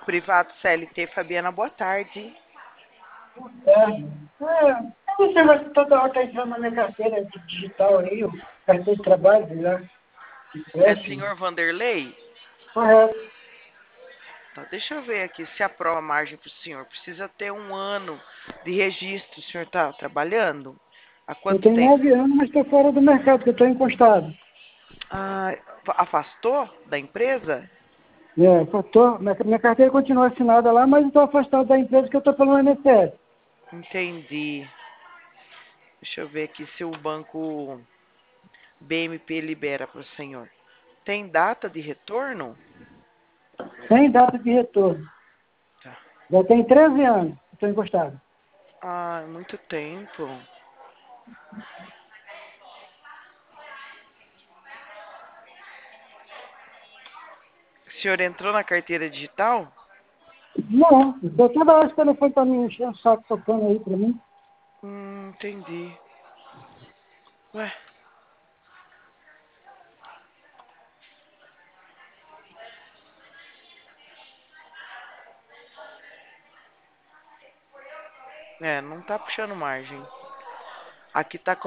Privado CLT, Fabiana, boa tarde. Eu não sei, mas toda hora está entrando na minha carteira digital aí, o carteira de trabalho, né? De É empréstimo. senhor Vanderlei? Correto. Tá, deixa eu ver aqui se aprova a margem para o senhor. Precisa ter um ano de registro. O senhor está trabalhando? Há Eu quanto tenho tempo? 9 anos, mas estou fora do mercado, que eu estou encostado. Ah, afastou da empresa? Minha carteira continua assinada lá, mas estou afastado da empresa que eu estou pelo INSS. Entendi. Deixa eu ver aqui se o banco BMP libera para o senhor. Tem data de retorno? Sem data de retorno. Tá. Já tem 13 anos que estou encostado. Ah, muito tempo. O senhor entrou na carteira digital? Não, eu toda hora esse telefone está me enchendo o saco tocando aí para mim. Entendi. Ué, não tá puxando margem. Aqui tá